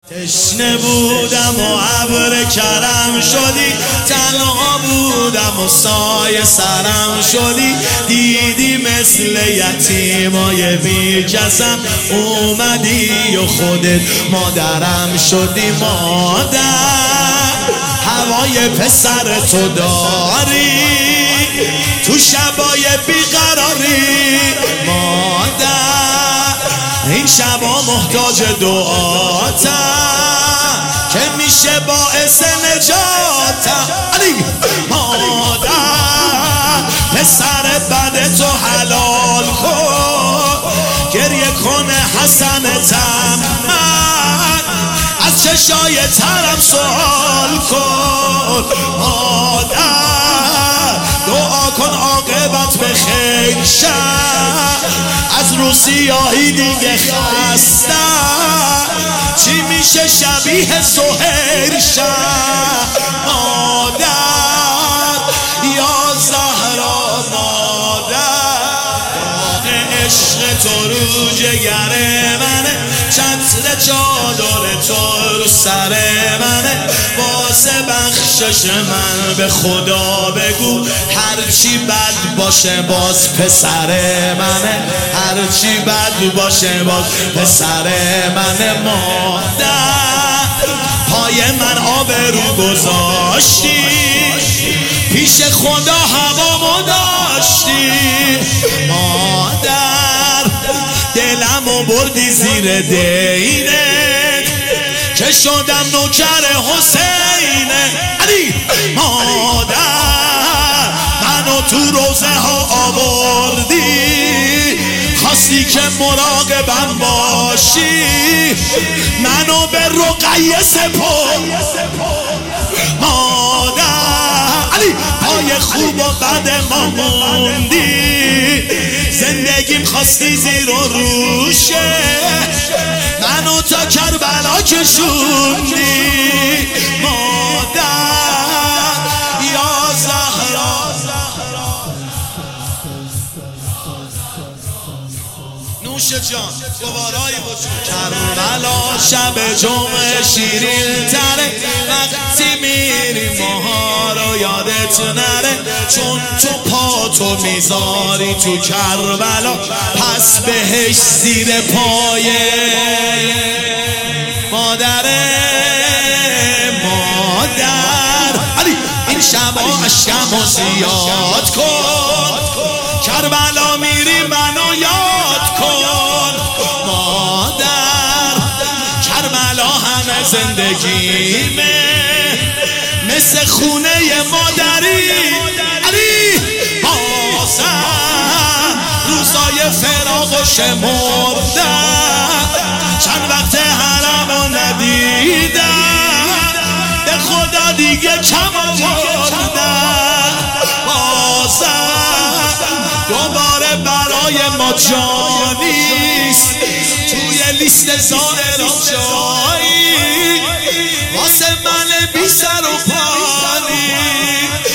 تشنه بودم و ابر کرم شدی، تنها بودم و سایه سرم شدی، دیدی مثل یتیمای بی کسم اومدی و خودت مادرم شدی. مادر هوای پسر تو داری، تو شبای بیقراری مادر این شبا محتاج دعاتم که میشه باعث نجاتم. علی مادر پسر بد تو حلال کن، گریه کنه حسنتم، من از چشای ترم سوال کن. مادر دعا کن عاقبت به خیر شه، از رو سیاهی دیگه خستم، چی میشه شبیه سهیر شه. مادر یا زهرا مادر، عشق تو رو جگر منه، چتر چادر تو رو سر منه، واسه بخشش من به خدا بگو هرچی بد باشه باز پسر منه، هرچی بد باشه باز پسر منه. مادر پای من آبرو گذاشتی، پیش خدا هوامو داشتی. مادر دلمو بردی زیر دینت که شدم نوکر حسینه. علی مادر منو تو روزه ها آوردی، خواستی که مراقبم باشی، منو به رقیه سپرد. مادر علی پای خوب و بد ما موندی، زندگیم خواستی زیر و روشه، منو تا کربلا کشوندی. مادر یا زهرا نوش جان دوبارایی بود. کربلا شب جمعه شیرین تره، وقتی میری ماها رو یادت نره، چون تو پاتو میذاری تو کربلا، پس بهش زیر پایه. مادره مادر علی این شبا عشقمو زیاد کن، کربلا میری منو یاد کن. مادر کربلا همه زندگیمه، مثل خونه مادری. علی بازم روزای فراق و شمردم، چند وقت حرمو ندیدم، به خدا دیگه کم آوردم. بازم دوباره برای ما جانیست، توی لیست زائران جایی واسه من بی سر و پانی.